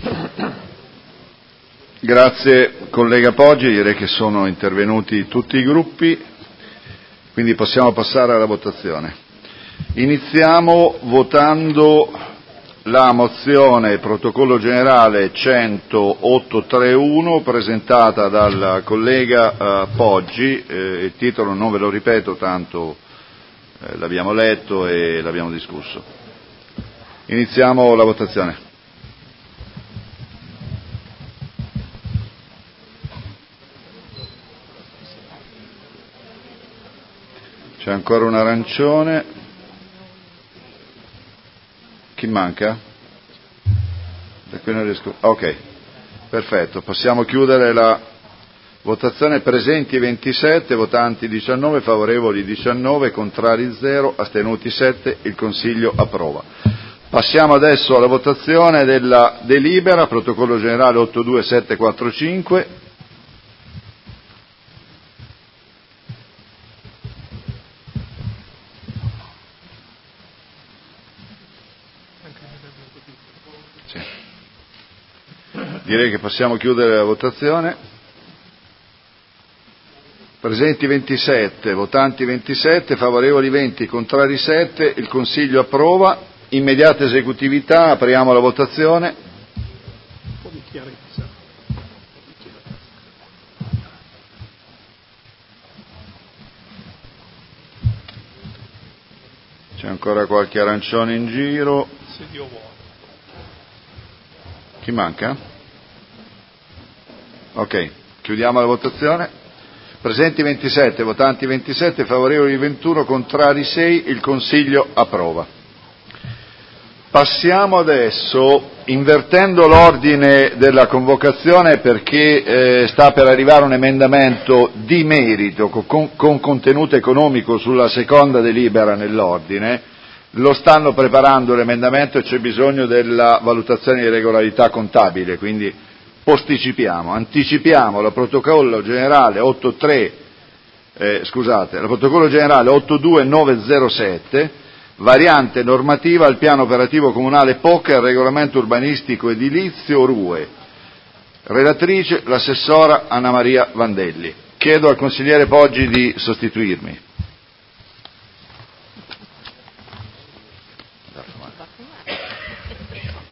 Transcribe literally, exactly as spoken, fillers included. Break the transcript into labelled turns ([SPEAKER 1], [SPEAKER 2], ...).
[SPEAKER 1] Grazie collega Poggi, direi che sono intervenuti tutti i gruppi, quindi possiamo passare alla votazione. Iniziamo votando la mozione protocollo generale centoottantuno presentata dal collega eh, Poggi, eh, il titolo non ve lo ripeto tanto eh, l'abbiamo letto e l'abbiamo discusso. Iniziamo la votazione. C'è ancora un arancione. Chi manca? Da qui non riesco. Ok, perfetto. Possiamo chiudere la votazione. Presenti ventisette, votanti diciannove, favorevoli diciannove, contrari zero, astenuti sette. Il Consiglio approva. Passiamo adesso alla votazione della delibera, protocollo generale otto due sette quattro cinque. Direi che possiamo chiudere la votazione. Presenti ventisette, votanti ventisette, favorevoli venti, contrari sette, il Consiglio approva. Immediata esecutività, apriamo la votazione. C'è ancora qualche arancione in giro. Chi manca? Ok, chiudiamo la votazione. Presenti ventisette, votanti ventisette, favorevoli ventuno, contrari sei, il Consiglio approva. Passiamo adesso, invertendo l'ordine della convocazione perché eh, sta per arrivare un emendamento di merito con, con contenuto economico sulla seconda delibera nell'ordine, lo stanno preparando l'emendamento e c'è bisogno della valutazione di regolarità contabile, quindi posticipiamo, anticipiamo la protocollo generale ottantatré, eh, scusate, la protocollo generale ottantaduemilanovecentosette, variante normativa al piano operativo comunale P O C e al regolamento urbanistico edilizio R U E. Relatrice l'assessora Anna Maria Vandelli. Chiedo al consigliere Poggi di sostituirmi.